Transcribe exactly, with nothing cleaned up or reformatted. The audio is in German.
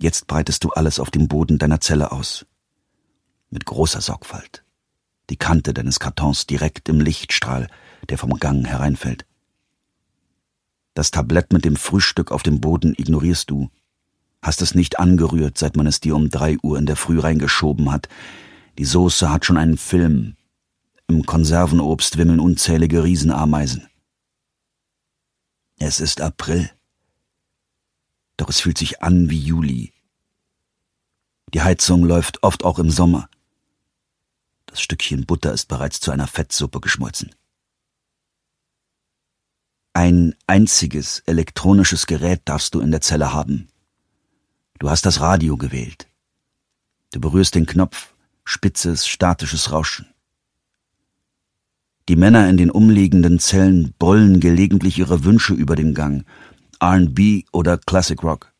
Jetzt breitest du alles auf dem Boden deiner Zelle aus. Mit großer Sorgfalt. Die Kante deines Kartons direkt im Lichtstrahl, der vom Gang hereinfällt. Das Tablett mit dem Frühstück auf dem Boden ignorierst du. Hast es nicht angerührt, seit man es dir um drei Uhr in der Früh reingeschoben hat. Die Soße hat schon einen Film. Im Konservenobst wimmeln unzählige Riesenameisen. Es ist April. Doch es fühlt sich an wie Juli. Die Heizung läuft oft auch im Sommer. Das Stückchen Butter ist bereits zu einer Fettsuppe geschmolzen. Ein einziges elektronisches Gerät darfst du in der Zelle haben. Du hast das Radio gewählt. Du berührst den Knopf, spitzes, statisches Rauschen. Die Männer in den umliegenden Zellen brüllen gelegentlich ihre Wünsche über den Gang, R and B oder Classic Rock.